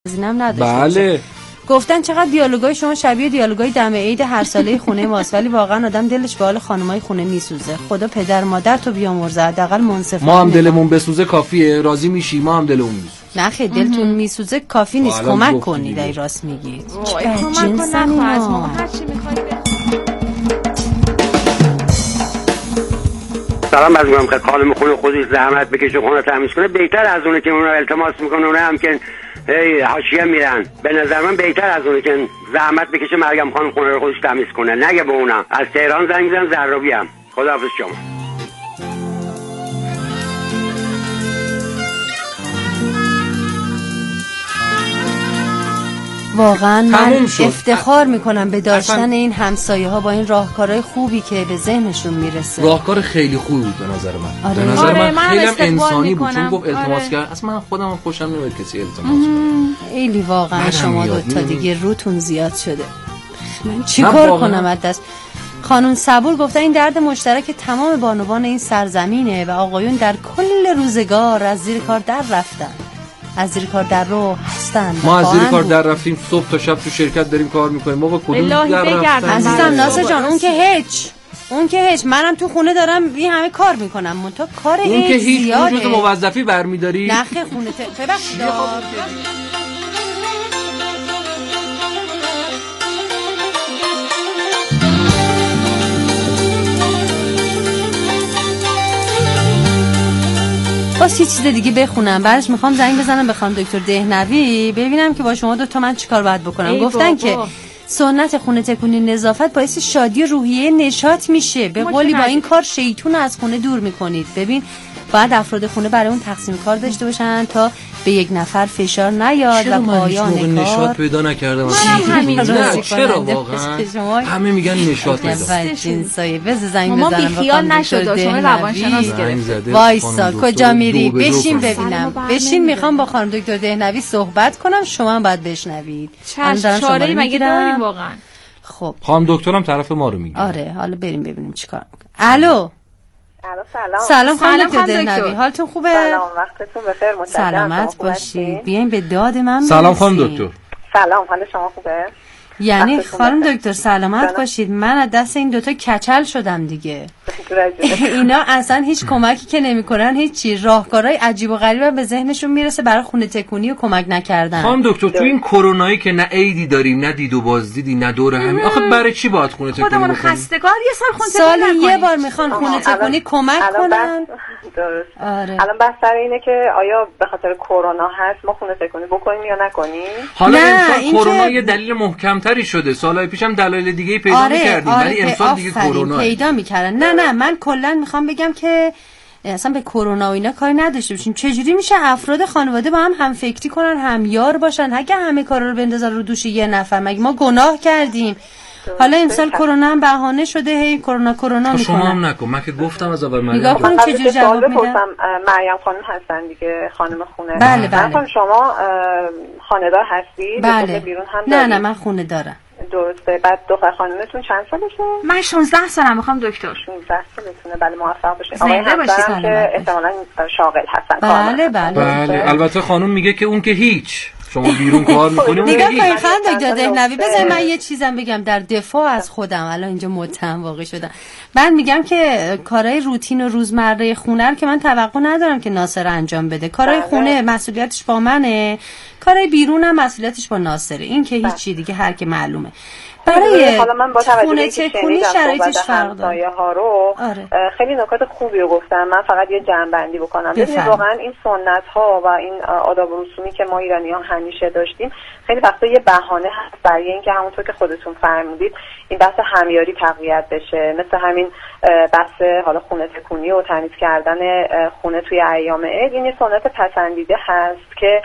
اینم نداشته. بله. گفتن چقدر دیالوگای شما شبیه دیالوگای دم عید هر ساله خونه ماست، ولی واقعا آدم دلش به حال خانمای خونه میسوزه. خدا پدر مادر تو بیامرزه، حداقل منصفانه. ما هم دلمون بسوزه کافیه، راضی میشی، ما هم دلمون میسوزه. نه خیلی دلتون میسوزه کافی نیست، کمک کنید. ای راست میگید. کمک کن نخواه از ما هر چی میخوای. سلام از میگم که خانم خونه خودش زحمت بکشه خونه تمیز کنه بهتر از اونه که اون رو التماس میکنه. اونه هم که حاشیه میرن. به نظر من بهتر از اونه که زحمت بکشه مریم خانم خونه رو خودش تمیز کنه، نگه به اونم. از تهران زنگ میزنم زرابی ام. خداحافظ شما. واقعا من افتخار میکنم به داشتن این همسایه ها با این راهکارهای خوبی که به ذهنشون میرسه. راهکار خیلی خوبی بود به نظر من. آره. به نظر آره من خیلی انسانی بود، چون گفت التماس آره. کرد. اصلا من خودم خوشم نمیاد کسی التماس کنه. خیلی واقعا شما دو تا دیگه روتون زیاد شده. من چیکار کنم از دست؟ خانم صبور گفته این درد مشترک تمام بانوان این سرزمینه و آقایون در کل روزگار از زیر کار در رفتن. از زیر کار در رو هستن. ما از زیر کار در رفتیم، صبح تا شب تو شرکت داریم کار میکنیم. ما با کدوم در رفتن؟ عزیزم ناصر جان اون که هیچ منم تو خونه دارم این همه کار میکنم. من تو کار اون که هیچ زیاده. اون جزء موظفی برمیداری؟ نخه خونه ببخشید. باز یه چیز دیگه بخونم، بعدش میخوام زنگ بزنم به خانم دکتر دهنوی ببینم که با شما دو تا من چیکار باید بکنم. گفتن که سنت خونه تکونی نظافت باعث شادی روحیه نشاط میشه. به قولی با این کار شیطون از خونه دور میکنید. ببین باید افراد خونه برای اون تقسیم کار داشته باشن تا به یک نفر فشار نیاد و پایان کار. نشاط پیدا نکردم. نه چرا واقعا همه میگن نشاط پیدا. ما بی خیال نشد شما روانشناس گرفت. وایسا کجا میری؟ بشین ببینم. بشین میخوام با خانم دکتر دهنوی صحبت کنم، شما هم باید بشنوید. چاره مگه داریم واقعا؟ خب خانم دکترم طرف ما رو میگه. آره حالا بریم ببینیم چیکار میکنه. الو سلام خانم دکتر دهنوی، حالتون خوبه؟ سلام، وقتتون بخیر. متشکرم. سلامت باشید. بیاین به داد من برسید. سلام خانم دکتر. سلام، حال شما خوبه؟ یعنی خانم دکتر سلامت باشید. من از دست این دوتا کچل شدم دیگه. اینا اصلا هیچ کمکی که نمیکنن، هیچی. راهکارهای عجیب و غریب به ذهنشون میرسه برای خونه تکونی و کمک نکردن. خانم دکتر تو این کرونایی که نه عیدی داریم، نه دید و بازدیدی، نه دور همین، آخه برای چی باید خونه تکونی خودمون بکنیم؟ خستگار یه سال خونه تکونی سالی یه بار میخوان خونه تکونی کمک کنن. درست. آره. الان بحث سر اینه که آیا به خاطر کرونا هست ما خونه تکونی بکنیم یا نکنیم؟ حالا امسال کرونا یه دلیل محکمتری شده. سالهای پیشم دلایل دیگه پیدا می‌کردیم، ولی امسال دیگه کرونا پیدا می‌کردن. نه من کلا میخوام بگم که اصلا به کرونا و اینا کاری نداشته باشیم. چجوری میشه افراد خانواده با هم فکری کنن، همیار باشن؟ اگه همه کارا رو بندازن رو دوش یه نفر، مگه ما گناه کردیم؟ حالا امسال کرونا هم بهانه شده، هی کرونا میکنن. شما هم نکن، من که گفتم از اول مریم. نگاه کن چجوری جواب میدم. مریم خانم هستن دیگه، خانم خونه. بله. مثلا شما خانه‌دار هستید؟ بله. بیرون هم دارید؟ نه من خونه دارم. درسته. بعد دختر خانمتون چند سالشه؟ من 16 سالم. میخوام دکتر 16 سالتونه. بله موفق باشید. زنده باشید. که احتمالاً شاغل هستن. بله. البته خانم میگه که اون که هیچ، شما بیرون کار میکنیم. نگاه کنید خانم دکتر دهنوی، بذار من یه چیزم بگم در دفاع از خودم. الان اینجا متهم واقع شدم. من میگم که کارهای روتین و روزمره خونه رو که من توقع ندارم که ناصر انجام بده. کارهای خونه مسئولیتش با منه، کارهای بیرون هم مسئولیتش با ناصره. این که هیچی دیگه هر که معلومه. برای حالا من با توجه به تکونی شرایطش فرق داره. ها رو خیلی نکات خوبی رو گفتم. من فقط یه جمع‌بندی بکنم. ببینید واقعا این سنت ها و این آداب و رسومی که ما ایرانی‌ها همیشه داشتیم خیلی وقتا یه بهانه هست برای اینکه همونطور که خودتون فرمودید این بحث همیاری تقویت بشه. مثل همین بحث حالا خونه تکونی و تمیز کردن خونه توی ایام عید، این سنت پسندیده هست که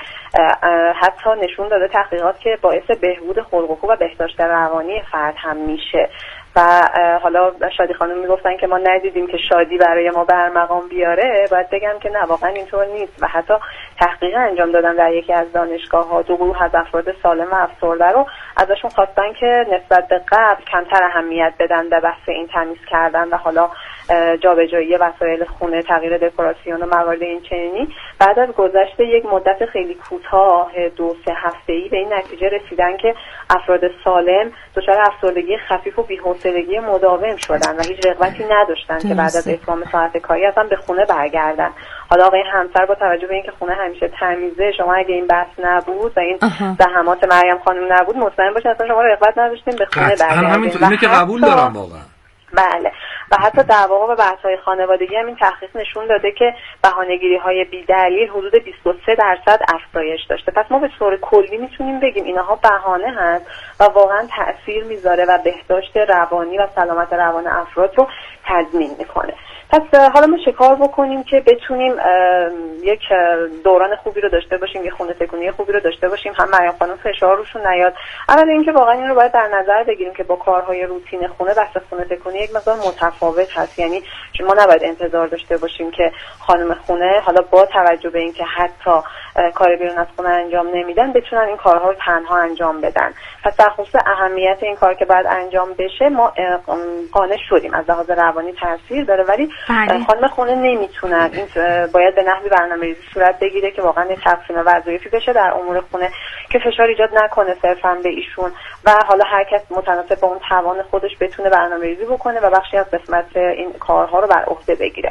حتی نشون داده تحقیقات که باعث بهبود خلق و خو و بهداشت روانی فرد هم میشه. و حالا شادی خانم میگفتن که ما ندیدیم که شادی برای ما برمقام بیاره، باید بگم که نه، واقعا اینطور نیست و حتی تحقیق انجام دادن در یکی از دانشگاه‌ها 2 گروه از افراد سالم و افسرده رو ازشون خواستن که نسبت به قبل کمتر اهمیت بدن به بحث این تمیز کردن و حالا جابجایی وسایل خونه، تغییر دکوراسیون و موارد این چنینی. بعد از گذشت یک مدت خیلی کوتاه 2-3 هفته‌ای به این نتیجه رسیدن که افراد سالم دچار افسردگی خفیف و بی‌حوصلگی مداوم شدن و هیچ رغبتی نداشتن که بعد از اتمام ساعت کاری اصلا به خونه برگردن. حالا آقای همسر با توجه به اینکه خونه همیشه تمیزه، شما اگه این بحث نبود و این زحمات مریم خانم نبود، مطمئن باشید اصلا شما رغبت نداشتین به خونه برگردین. همینطوری که قبول دارم واقعا. بله، و حتی دعواها و بحث‌های خانوادگی هم این تحقیق نشون داده که بهانه‌گیری‌های بی‌دلیل حدود 23% افزایش داشته. پس ما به طور کلی میتونیم بگیم اینها بهانه هست و واقعا تأثیر میذاره و بهداشت روانی و سلامت روان افراد رو تضمین میکنه. پس حالا ما چه کار بکنیم که بتونیم یک دوران خوبی رو داشته باشیم، یک خونه تکونی خوبی رو داشته باشیم، هم مریم خانم فشار روشون نیاد. اول اینکه واقعا این رو باید در نظر بگیریم که با کارهای روتین خونه بحث خونه تکونی یک مقدار متفاوت هست. یعنی ما نباید انتظار داشته باشیم که خانم خونه حالا با توجه به اینکه حتی کار بیرون از خونه انجام نمیدن بتونن این کارها رو تنها انجام بدن. پس در خصوص اهمیت این کار که باید انجام بشه ما قانع شدیم از لحاظ روانی تاثیر داره، ولی خانم خونه نمیتونن، این باید به نحوی برنامه‌ریزی صورت بگیره که واقعا تقسیم وظایفی بشه در امور خونه که فشار ایجاد نکنه صرفا به ایشون و حالا هر کس متناسب با اون توان خودش بتونه برنامه‌ریزی بکنه و بخشی از قسمت این کارها رو بر عهده بگیره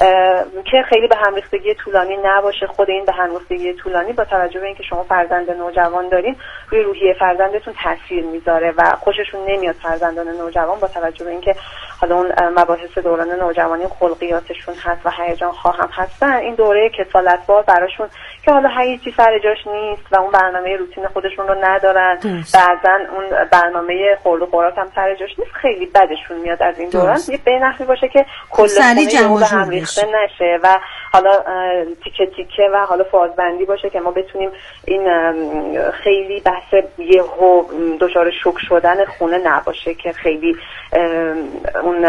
که خیلی به همریختگی طولانی نباشه. خود این به همریختگی طولانی با توجه به اینکه شما فرزند نوجوان دارین روی روحیه فرزندتون تاثیر میذاره و خوششون نمیاد فرزندان نوجوان با توجه به اینکه حالا اون مباحث دوران نوجوانی خلقیاتشون هست و هیجان خواهم هستن، این دوره کسالت‌بار براشون که حالا هیچی سر جاش نیست و اون برنامه روتین خودشون رو ندارن، بعضن اون برنامه خورد و خوراک هم سر جاش نیست، خیلی بدشون میاد از این دوران. یه به نحوی باشه که کل خونه به هم ریخته نشه و حالا تیکه تیکه و حالا فازبندی باشه که ما بتونیم این خیلی بحث یهو دچار شوک شدن خونه نباشه که خیلی اون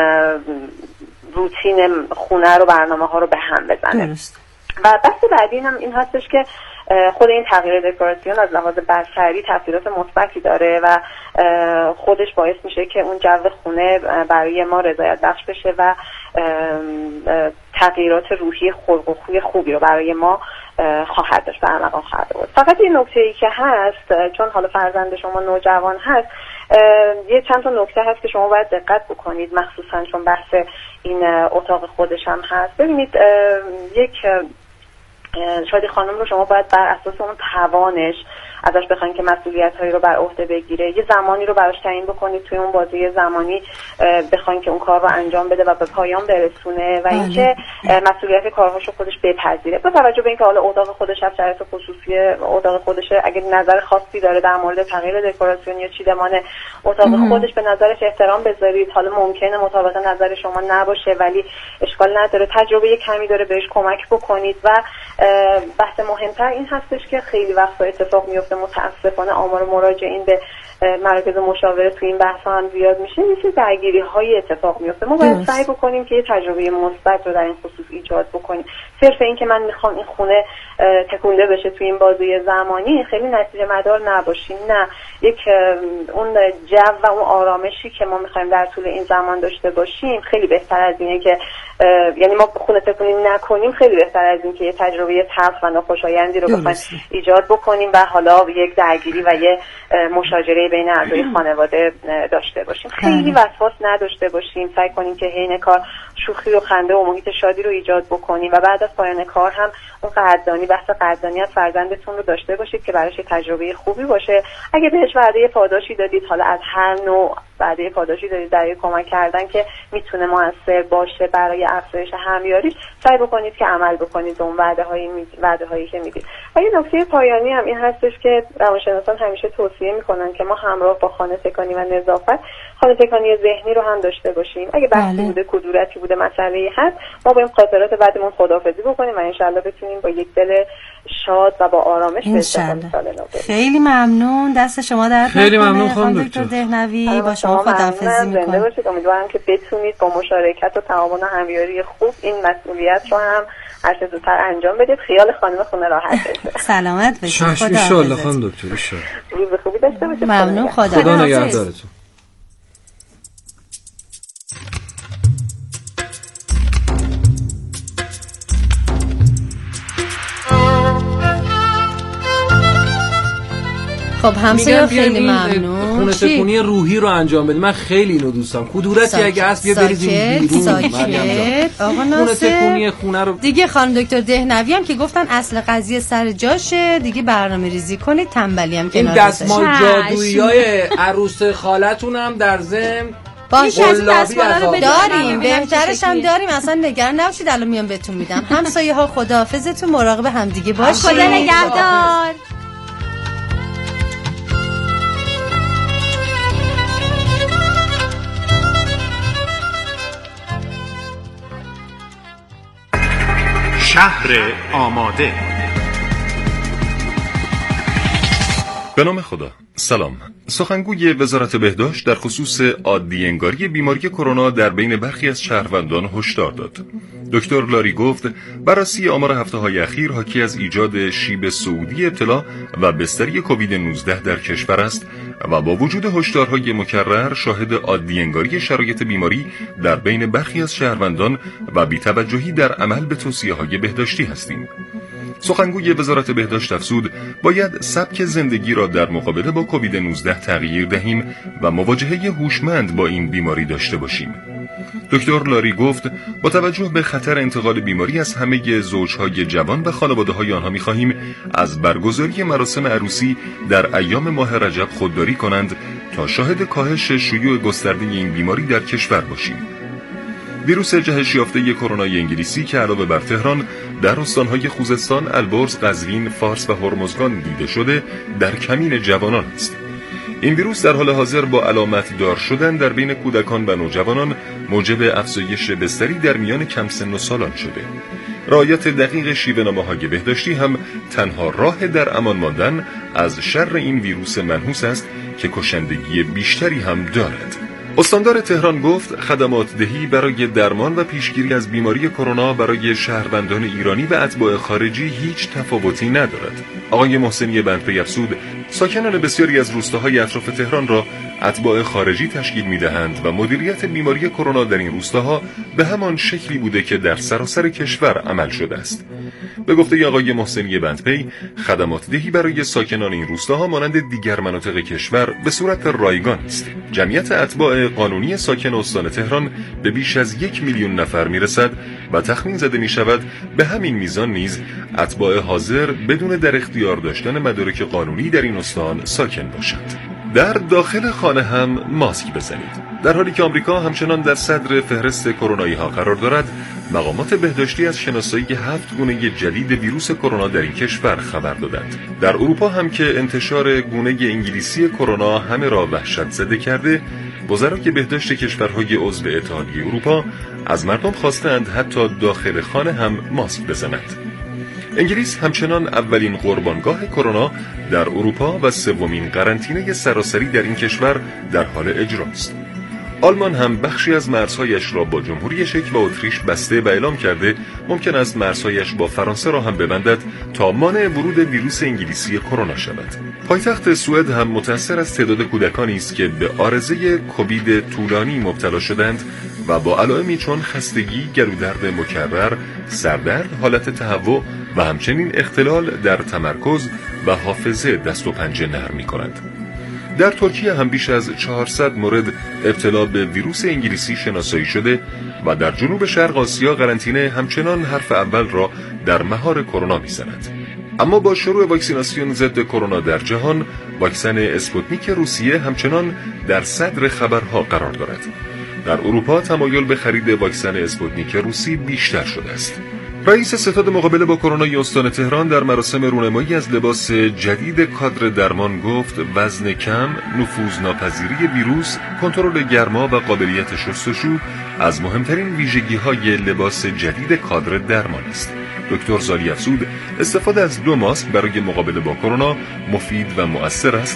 روتین خونه رو برنامه ها رو به هم بزنه. و بحث بعدی هم این هستش که خود این تغییر دکوراسیون از لحاظ بصری تاثیرات مثبتی داره و خودش باعث میشه که اون جو خونه برای ما رضایت بخش بشه و تغییرات روحی خلق و خوی خوبی رو برای ما خواهد داشت، برمقام خواهد بود. فقط این نکته‌ای که هست، چون حالا فرزند شما نوجوان هست، یه چند تا نکته هست که شما باید دقت بکنید، مخصوصا چون بحث این اتاق خودش هم هست. ببینید یک شادی خانم رو شما باید بر اساس اون توانش ازش بخواید که مسئولیت‌هایی رو بر عهده بگیره، یه زمانی رو براش تعیین بکنید، توی اون بازه زمانی بخواید که اون کار رو انجام بده و به پایان برسونه و اینکه مسئولیت کارهاشو خودش بپذیره. با توجه به اینکه حالا اتاق خودش از شرایط خصوصی اتاق خودشه، اگه نظر خاصی داره در مورد تغییر دکوراسیون یا چیدمان اتاق خودش به نظرش احترام بذارید. حالا ممکنه مطابق نظر شما نباشه ولی اشکال نداره، تجربه کمی داره، بهش کمک بکنید. و بحث مهمتر این هستش که خیلی وقتا اتفاق میفته، متاسفانه آمار مراجعین به مراکز مشاوره تو این بحث هم زیاد میشه، میشه درگیری های اتفاق میفته. ما باید سعی بکنیم که یه تجربه مثبت رو در این خصوص ایجاد بکنیم. صرف این که من میخوام این خونه تکونده بشه تو این بازه زمانی خیلی نتیجه مدار نباشیم، نه، یک اون جو و اون آرامشی که ما میخوایم در طول این زمان داشته باشیم خیلی بهتر از اینه که یعنی ما خونه تکونی نکنیم، خیلی بهتر از این که یه تجربه تلخ و ناخوشایندی رو بخوایم ایجاد بکنیم و حالا یک درگیری و یه مشاجره بین اعضای خانواده داشته باشیم. خیلی وسواس نداشته باشیم، سعی کنیم که حین کار شوخی و خنده و محیط شادی رو ایجاد بکنیم و بعد از پایان کار هم اون قدردانی، بحث قدردانی از فرزندتون رو داشته باشید که براش تجربه خوبی باشه. اگه بهش وعده پاداشی دادید، حالا از هر نوع وعده پاداشی دادید برای کمک کردن که میتونه موثر باشه برای افزایش همیاریش، سعی بکنید که عمل بکنید اون وعده هایی که میدید. و یه نکته پایانی هم این هستش که روانشناسان همیشه توصیه میکنن که ما همراه با خانه تکانی و نظافت خانه تکانی ذهنی رو هم داشته باشیم. اگه بحثی بوده، کدورتی بوده، مسئله‌ای هست، ما با این خاطرات بعدمون خداحافظی بکنیم و انشالله بتونیم با یک دل شاد و با آرامش به سال نو. خیلی ممنون، دست شما درد نکنه. خیلی ممنون خانم دکتر دهنوی. با شما شما زنده باشید. امیدوارم که بتونید با مشارکت و تعاون و همکاری خوب این مسئولیت رو هم هر چه زودتر انجام بدید. خیال خانم خونه راحت بشه. سلامت باشید. خدا ان شاء الله خانم دکتر ان شاء الله. روز خوبی داشته باشید. ممنون. خدا نگهدارتون. خب همسایه خیلی ممنون. خونه تکونی روحی رو انجام بدید. من خیلی اینو دوستم. کدورتی اگه هست بیا بریزیم بیرون. ساکت. آقا ناصر. خونه تکونی خونه رو دیگه خانم دکتر دهنوی هم که گفتن اصل قضیه سر جاشه، دیگه برنامه‌ریزی کنید، تنبلی هم کنار این دستمال جادوییای عروس خالتون هم در ضمن باشه داریم، بهترش هم داریم. اصلا نگران نباشید، الان میام بهتون میدم. همسایه ها خداحافظتون، مراقب همدیگه باشید. خدا نگهدار. شهر آماده. به نام خدا. سلام. سخنگوی وزارت بهداشت در خصوص عادی انگاری بیماری کرونا در بین برخی از شهروندان هشدار داد. دکتر لاری گفت بررسی آمار هفته‌های اخیر حاکی از ایجاد شیب سعودی ابتلا و بستری کووید 19 در کشور است و با وجود هشدارهای مکرر شاهد عادی انگاری شرایط بیماری در بین برخی از شهروندان و بی‌توجهی در عمل به توصیه‌های بهداشتی هستیم. سخنگوی وزارت بهداشت افزود باید سبک زندگی را در مقابله با کووید 19 تغییر دهیم و مواجهه هوشمند با این بیماری داشته باشیم. دکتر لاری گفت با توجه به خطر انتقال بیماری از همه زوجهای جوان و خانواده‌های آنها می‌خواهیم از برگزاری مراسم عروسی در ایام ماه رجب خودداری کنند تا شاهد کاهش شیوع گسترده این بیماری در کشور باشیم. ویروس جهش یافته کرونای انگلیسی که علاوه بر تهران در استانهای خوزستان، البرز، قزوین، فارس و هرمزگان دیده شده، در کمین جوانان است. این ویروس در حال حاضر با علامت دار شدن در بین کودکان و نوجوانان موجب افزایش بستری در میان کم سن و سالان شده. رعایت دقیق شیوه‌نامه‌های بهداشتی هم تنها راه در امان ماندن از شر این ویروس منحوس است که کشندگی بیشتری هم دارد. استاندار تهران گفت خدمات دهی برای درمان و پیشگیری از بیماری کرونا برای شهروندان ایرانی و اتباع خارجی هیچ تفاوتی ندارد. آقای محسنی بندپی افزود ساکنان بسیاری از روستاهای اطراف تهران را اتباع خارجی تشکیل می‌دهند و مدیریت بیماری کرونا در این روستاها به همان شکلی بوده که در سراسر کشور عمل شده است. به گفته آقای محسنی بندپی خدمات دهی برای ساکنان این روستاها مانند دیگر مناطق کشور به صورت رایگان است. جمعیت اتباع قانونی ساکن استان تهران به بیش از 1 میلیون نفر میرسد و تخمین زده می شود به همین میزان نیز اتباع حاضر بدون در اختیار داشتن مدارک قانونی در این استان ساکن باشند. در داخل خانه هم ماسک بزنید. در حالی که آمریکا همچنان در صدر فهرست کرونایی ها قرار دارد، مقامات بهداشتی از شناسایی 7 گونه جدید ویروس کرونا در این کشور خبر دادند. در اروپا هم که انتشار گونه انگلیسی کرونا همه را وحشت زده کرده، وزرای بهداشت کشورهای عضو اتحادیه اروپا از مردم خواستند حتی داخل خانه هم ماسک بزنند. انگلیس همچنان اولین قربانگاه کرونا در اروپا و سومین قرنطینه سراسری در این کشور در حال اجراست. آلمان هم بخشی از مرزهایش را با جمهوری چک و اتریش بسته و اعلام کرده ممکن است مرزهایش با فرانسه را هم ببندد تا مانع ورود ویروس انگلیسی کرونا شود. پایتخت سوئد هم متأثر از تعداد کودکانی است که به عارضه کووید طولانی مبتلا شدند و با علائمی چون خستگی، گلودرد مکرر، سردرد، حالت تهوع و همچنین اختلال در تمرکز و حافظه دست و پنجه نرم می‌کنند. در ترکیه هم بیش از 400 مورد ابتلا به ویروس انگلیسی شناسایی شده و در جنوب شرق آسیا قرنطینه همچنان حرف اول را در مهار کرونا می‌زند. اما با شروع واکسیناسیون ضد کرونا در جهان، واکسن اسپوتنیک روسیه همچنان در صدر خبرها قرار دارد. در اروپا تمایل به خرید واکسن اسپوتنیک روسی بیشتر شده است. رئیس ستاد مقابله با کرونا استان تهران در مراسم رونمایی از لباس جدید کادر درمان گفت وزن کم، نفوذناپذیری ویروس، کنترل گرما و قابلیت شستشو از مهمترین ویژگی‌های لباس جدید کادر درمان است. دکتر زالی افزود استفاده از 2 ماسک برای مقابله با کرونا مفید و مؤثر است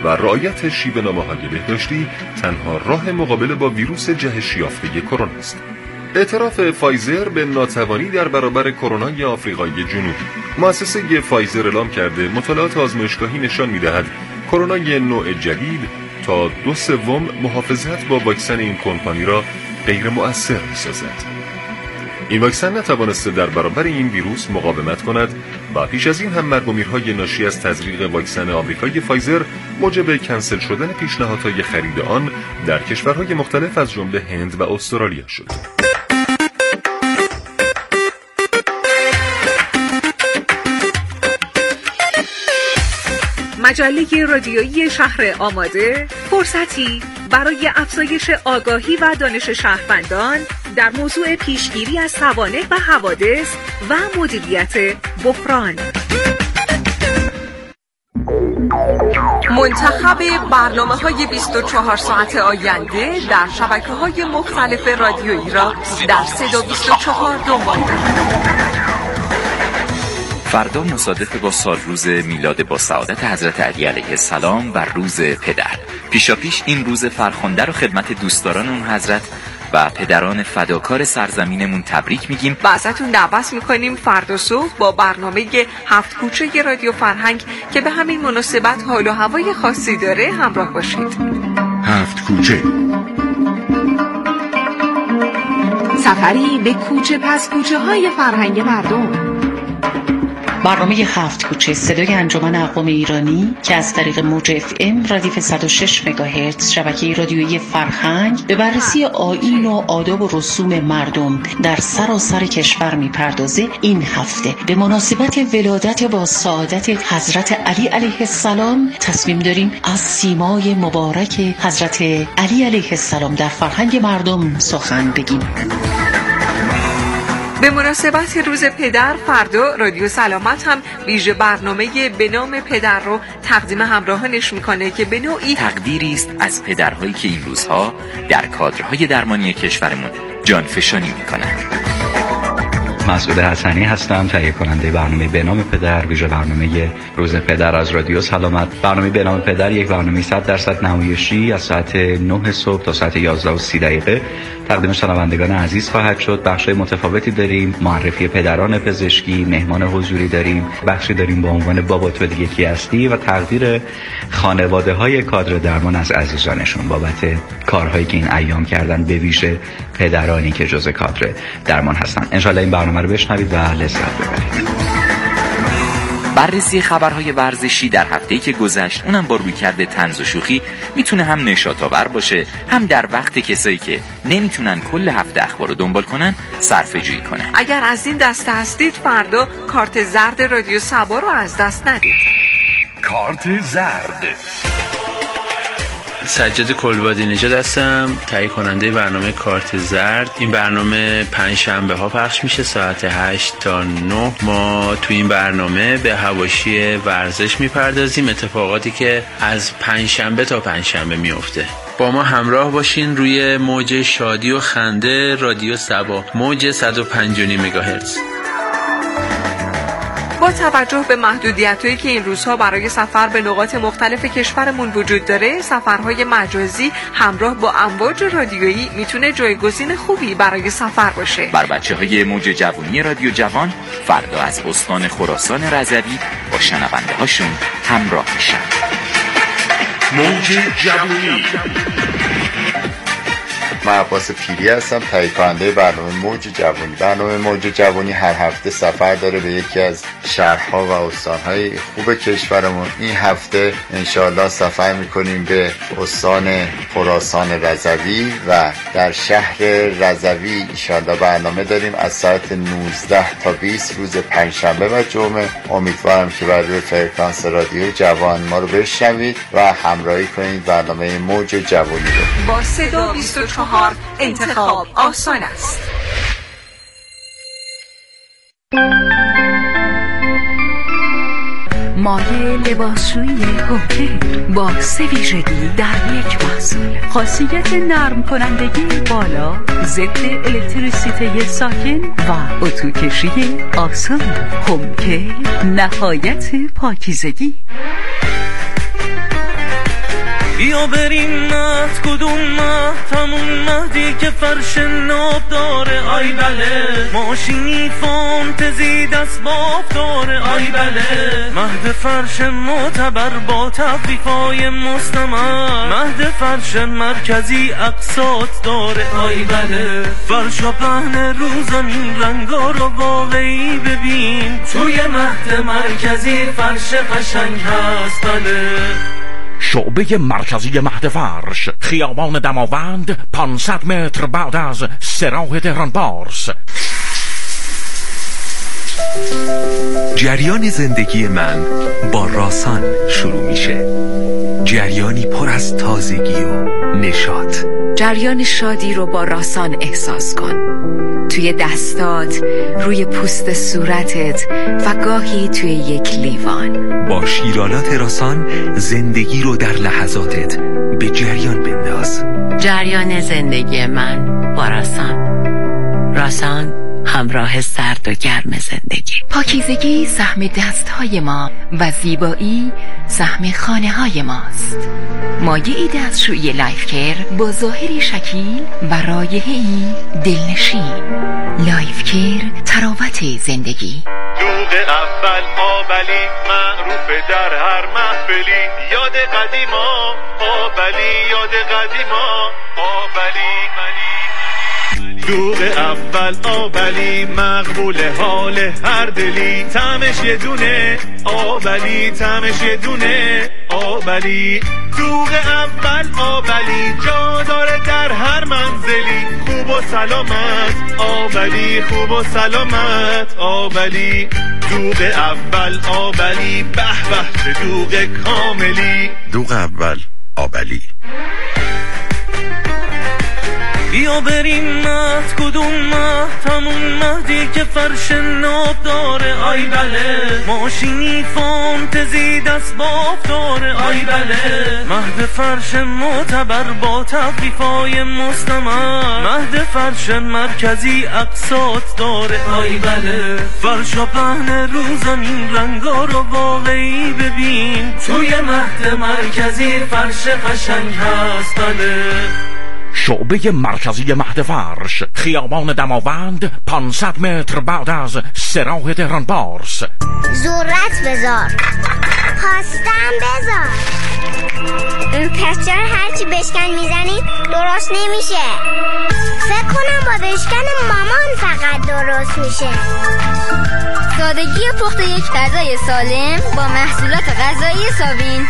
و رعایت شیوه‌نامه‌های بهداشتی تنها راه مقابله با ویروس جهش یافته کرونا است. اعتراف فایزر به ناتوانی در برابر کرونای آفریقای جنوبی. مؤسسه فایزر اعلام کرده مطالعات آزمایشگاهی نشان می‌دهد کرونای نوع جدید تا 2/3 محافظت با واکسن این کمپانی را غیر مؤثر می‌سازد. این واکسن نتوانسته در برابر این ویروس مقاومت کند و پیش از این هم مرگ و میرهای ناشی از تزریق واکسن آمریکایی فایزر موجب کنسل شدن پیشنهادهای خرید آن در کشورهای مختلف از جمله هند و استرالیا شد. مجله رادیویی شهر آماده، فرصتی برای افزایش آگاهی و دانش شهروندان در موضوع پیشگیری از سوانح و حوادث و مدیریت بحران. منتخب برنامه‌های 24 ساعت آینده در شبکه‌های مختلف رادیویی را در صدا 24 دنبال کنید. فردا مصادف با سالروز میلاد با سعادت حضرت علی علیه السلام و روز پدر. پیشاپیش این روز فرخنده رو خدمت دوستداران اون حضرت و پدران فداکار سرزمینمون تبریک میگیم و ازتون دعوت میکنیم فردا صبح با برنامه 7 کوچه رادیو فرهنگ که به همین مناسبت حال و هوای خاصی داره همراه باشید. 7 کوچه، سفری به کوچه پس کوچه های فرهنگ مردم. برنامه 7 کوچه صدای انجمن اقوام ایرانی که از طریق موج FM ردیف 106 مگاهرتز شبکه رادیویی فرهنگ به بررسی آیین و آداب و رسوم مردم در سراسر کشور میپردازه، این هفته به مناسبت ولادت با سعادت حضرت علی علیه السلام تصمیم داریم از سیمای مبارک حضرت علی علیه السلام در فرهنگ مردم سخن بگیم. به مناسبت روز پدر فردا رادیو سلامت هم ویژه برنامه به نام پدر رو تقدیم همراهانش میکنه که به نوعی تقدیری است از پدرهایی که این روزها در کادرهای درمانی کشورمون جانفشانی میکنن. مسعود حسنی هستم، تهیه کننده برنامه به نام پدر، ویژه برنامه روز پدر از رادیو سلامت. برنامه به نام پدر یک برنامه 100% نمایشی از ساعت 9 صبح تا ساعت 11:30 تقدیم شنوندگان عزیز خواهد شد. بخش‌های متفاوتی داریم، معرفی پدران پزشکی، مهمان حضوری داریم، بخشی داریم با عنوان بابا تو دیگه کی هستی و تقدیر خانواده‌های کادر درمان از عزیزانشون بابت کارهایی که این ایام کردن، به ویژه پدرانی که جزء کادر درمان هستن. ان شاءالله این برنامه رو بشنوید و لذت ببرید. بررسی خبرهای ورزشی در هفته‌ای که گذشت، اونم با رویکرد طنز و شوخی، میتونه هم نشاط‌آور باشه، هم در وقت کسایی که نمیتونن کل هفته اخبار رو دنبال کنن صرفه‌جویی کنن. اگر از این دسته هستید فردا کارت زرد رادیو سبا رو از دست ندید. کارت زرد. سجاد کلبادی نژاد هستم، تهیه کننده برنامه کارت زرد. این برنامه 5 شنبه ها پخش میشه ساعت 8 تا 9. ما تو این برنامه به حواشی ورزش میپردازیم، اتفاقاتی که از 5 شنبه تا 5 شنبه میفته. با ما همراه باشین روی موج شادی و خنده رادیو سبا، موج 105.5 مگاهرتز. با توجه به محدودیت‌هایی که این روزها برای سفر به نقاط مختلف کشورمون وجود داره، سفرهای مجازی همراه با امواج رادیویی میتونه جایگزین خوبی برای سفر باشه. بر بچه‌های موج جوانی رادیو جوان فردا از استان خراسان رضوی با شنونده هاشون همراه میشن. موج جوانی. من عباس پیری هستم، تهیه کننده برنامه موج جوانی. برنامه موج جوانی هر هفته سفر داره به یکی از شهرها و استانهای خوب کشورمون. این هفته انشاءالله سفر میکنیم به استان خراسان رضوی و در شهر رضوی انشاءالله برنامه داریم از ساعت 19 تا 20 روز پنجشنبه و جمعه. امیدوارم که بر روی فرکانس رادیو جوان ما رو بشنوید و همراهی کنید برنامه موج جوانی رو. با صدا 24 انتخاب آسان است. مایه لباسشویی هوکه با 3 ویژگی در یک محصول. خاصیت نرم کنندگی بالا، ضد الکتریسیته ساکن و اتو کشی آسان. هوکه نهایت پاکیزگی. بیا بریم مهد کدوم مهد همون مهدی که فرش ناب داره آی بله ماشینی فانتزی دست باف داره آی بله مهد فرش معتبر با تخفیفای مستمر مهد فرش مرکزی اقساط داره آی بله فرش و پهن رو زمین رنگا رو واقعی ببین توی مهد مرکزی فرش قشنگ هست بله شعبه مرکزی مهد فرش خیابان دماوند 500 متر بعد از سراح تهران پارس. جریان زندگی من با راسان شروع میشه. جریانی پر از تازگی و نشاط. جریان شادی رو با راسان احساس کن. توی دستات، روی پوست صورتت و گاهی توی یک لیوان. با شیرالات راسان زندگی رو در لحظاتت به جریان بنداز. جریان زندگی من با راسان. راسان همراه سرد و گرم زندگی. پاکیزگی سهم دستهای ما و زیبایی سهم خانه های ماست. مایعی دستشویی لایف کیر با ظاهری شکیل و رایحه‌ای دلنشین. لایف کیر تراوت زندگی. دوغ اول آبلی معروف در هر محفلی یاد قدیما آبلی یاد قدیما آبلی دوغ اول آبلی مقبول حال هر دلی طعمش یه دونه آبلی طعمش یه دونه آبلی دوغ اول آبلی جا داره در هر منزلی خوب و سلامت آبلی خوب و سلامت آبلی دوغ اول آبلی به به چه دوغ کاملی دوغ اول آبلی. بیا بریم مهد کدوم مهد همون مهدی که فرش ناب داره آی بله ماشینی فانتزی دست باف داره آی بله مهد فرش معتبر با تخفیفای مستمر مهد فرش مرکزی اقساط داره آی بله فرش و پهن رو زمین رنگا رو واقعی ببین توی مهد مرکزی فرش قشنگ هست بله شعبه مرکزی مهد فرش خیابان دماوند 500 متر بعد از سراح تهران پارس. ذرت بذار خواستم بذار پس چرا هرچی بشکن میزنی درست نمیشه؟ فکر کنم با بشکن مامان فقط درست میشه. سادگی پخت یک غذای سالم با محصولات غذایی سابین.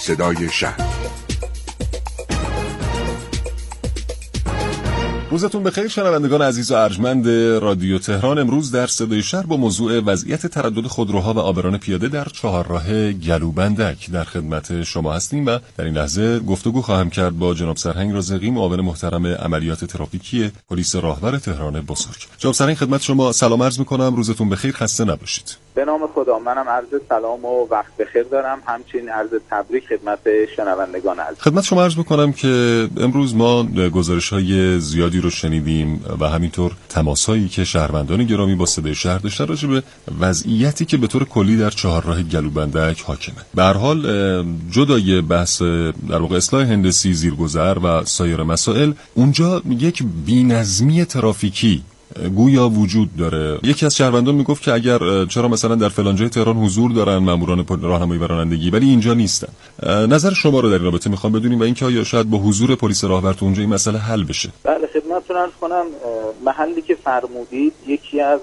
صدای شهر. روزتون بخیر شنوندگان عزیز و ارجمند رادیو تهران. امروز در صدای شهر با موضوع وضعیت تردد خودروها و عابران پیاده در چهارراه گلوبندک در خدمت شما هستیم و در این لحظه گفتگو خواهم کرد با جناب سرهنگ رازقی، معاون محترم عملیات ترافیکی پلیس راهور تهران بزرگ. جناب سرهنگ خدمت شما سلام عرض می‌کنم، روزتون بخیر، خسته نباشید. به نام خدا، منم عرض سلام و وقت بخیر دارم، همچنین عرض تبریک خدمت شنوندگان عزیز. خدمت شما عرض می‌کنم که امروز ما گزارش‌های زیادی رو شنیدیم و همینطور تماس‌هایی که شهروندان گرامی با صدای شهر داشتن راجع به وضعیتی که به طور کلی در چهارراه گلوبندک حاکمه. به هر حال جدای بحث در واقع اصلاح هندسی، زیرگذر و سایر مسائل، اونجا یک بی‌نظمی ترافیکی گویا وجود داره. یکی از شهروندان میگفت که اگر چرا مثلا در فلان جای تهران حضور دارن ماموران راهنمایی و رانندگی ولی اینجا نیستن. نظر شما رو در این رابطه میخوام بدونیم و اینکه آیا شاید با حضور پلیس راهور تو اونجا این مسئله حل بشه. بله خدمتتون عرض کنم، محلی که فرمودید یکی از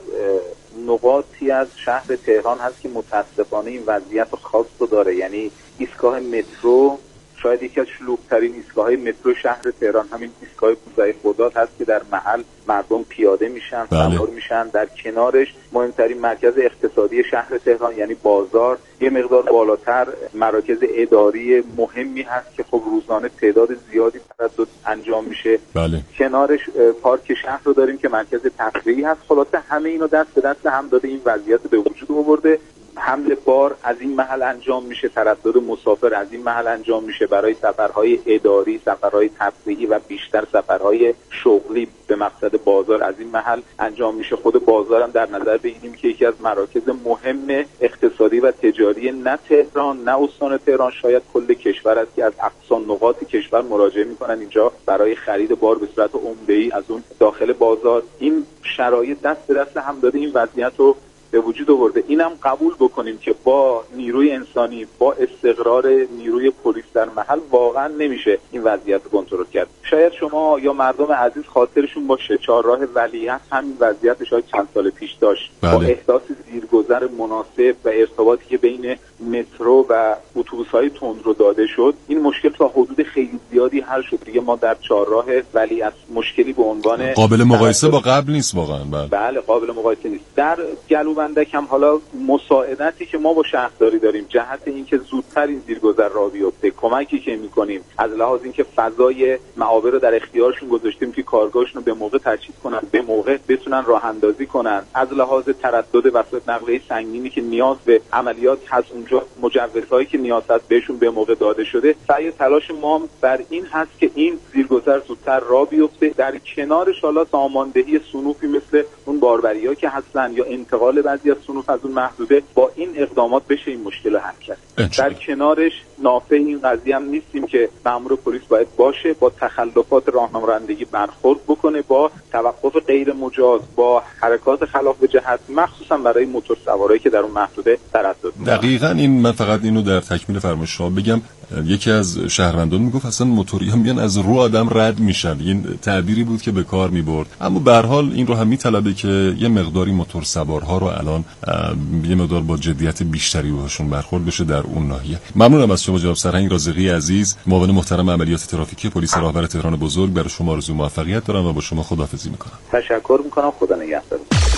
نقاطی از شهر تهران هست که متاسفانه این وضعیت خاص رو داره. یعنی ایستگاه مترو شاید یکی از شلوغ‌ترین ایستگاه‌های مترو شهر تهران همین ایستگاه پوزه خداد هست که در محل مردم پیاده میشن، سوار میشن. در کنارش مهمترین مرکز اقتصادی شهر تهران یعنی بازار، یه مقدار بالاتر مراکز اداری مهمی هست که خب روزانه تعداد زیادی تردد انجام میشه. کنارش پارک شهر رو داریم که مرکز تفریحی هست. خلاصه همه اینو دست به دست هم داده این وضعیت به وجود آورده. حمل بار از این محل انجام میشه، تردد مسافر از این محل انجام میشه برای سفرهای اداری، سفرهای تفریحی و بیشتر سفرهای شغلی به مقصد بازار از این محل انجام میشه. خود بازار هم در نظر بگیریم که یکی از مراکز مهم اقتصادی و تجاری نه تهران نه استان تهران، شاید کل کشور است که از اقصا نقاط کشور مراجعه میکنن اینجا برای خرید بار به صورت عمده‌ای از اون داخل بازار. این شرایط دست به دست هم داده این وضعیت رو به وجود آورده. اینم قبول بکنیم که با نیروی انسانی، با استقرار نیروی پلیس در محل واقعا نمیشه این وضعیت رو کنترل کرد. شاید شما یا مردم عزیز خاطرشون باشه چهارراه ولیعصر همین وضعیت شاید چند سال پیش داشت. با احداث زیرگذر مناسب و ارتباطی که بین مترو و اتوبوس‌های تندرو داده شد، این مشکل تا حدود خیلی زیادی حل شد. دیگه ما در چهارراه ولیعصر مشکلی به عنوان قابل مقایسه با قبل نیست واقعا. بله قابل مقایسه نیست. در گلوبندک هم حالا مساعدتی که ما با شهرداری داریم جهت اینکه زودتر این زیرگذر راه بیفته، کمکی که می‌کنیم از لحاظ اینکه فضای معابر رو در اختیارشون گذاشتیم که کارگاهشون رو به موقع تجهیز کنن، به موقع بتونن راه اندازی کنن. از لحاظ تردد وسایل نقلیه سنگینی که نیاز به عملیات هست، اونجا مجوزهایی که نیاز هست بهشون به موقع داده شده. سعی تلاش ما بر این هست که این زیرگذر زودتر راه بیفته. در کنارش حالا ساماندهی صنوفی مثل اون باربری‌ها که هستن یا انتقال بعضی از صنوف از اون محدوده، با این اقدامات بشه این مشکل رو حل کرد. در کنارش نافع این قضیه هم نیستیم که مأمور پلیس باید باشه با تخلفات راهنمایی برخورد بکنه، با توقف غیر مجاز، با حرکات خلاف جهت، مخصوصا برای موتورسوارایی که در اون محدوده تردد دارن. دقیقاً این من فقط اینو در تکمیل فرمایش شما بگم، یکی از شهروندان میگفت اصلا موتوریا میان از رو آدم رد میشن. این تعبیری بود که به کار میبرد. اما به هر حال این رو هم میطلبه که یه مقداری موتورسوارها رو الان یه مقدار با جدیت بیشتری بهشون برخورد بشه در اون ناحیه. ممنونم از شما جناب سرهنگ رازقی عزیز، معاون محترم عملیات ترافیکی پلیس راهور تهران بزرگ. برای شما آرزوی موفقیت دارم و با شما خداحافظی میکنم. تشکر میکنم. خدا نگهدار.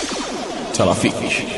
ترافیک.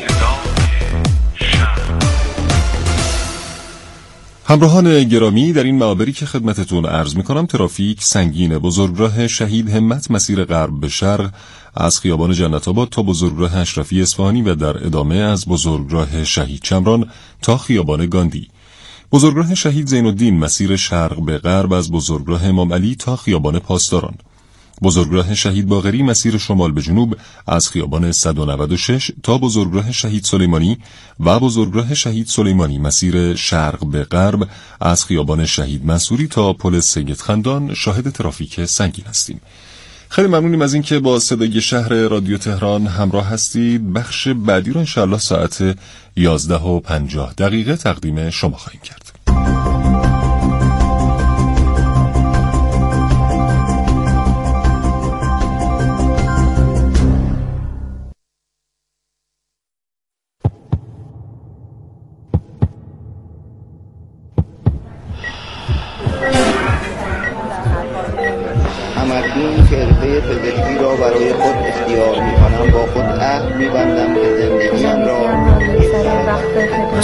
همراهان گرامی، در این معابری که خدمتتون عرض میکنم ترافیک سنگین. بزرگراه شهید همت مسیر غرب به شرق از خیابان جنت آباد تا بزرگراه اشرفی اصفهانی و در ادامه از بزرگراه شهید چمران تا خیابان گاندی. بزرگراه شهید زین‌الدین مسیر شرق به غرب از بزرگراه امام علی تا خیابان پاسداران. بزرگراه شهید باقری مسیر شمال به جنوب از خیابان 196 تا بزرگراه شهید سلیمانی و بزرگراه شهید سلیمانی مسیر شرق به غرب از خیابان شهید منصوری تا پل سید خندان شاهد ترافیک سنگین هستیم. خیلی ممنونیم از اینکه با صدای شهر رادیو تهران همراه هستید. بخش بعدی رو انشاءالله ساعت 11:50 تقدیم شما خواهیم کرد. اکنون که حرفه پزشکی را برای خود اختیار می‌کنم با خود عهد می‌بندم که زندگیم را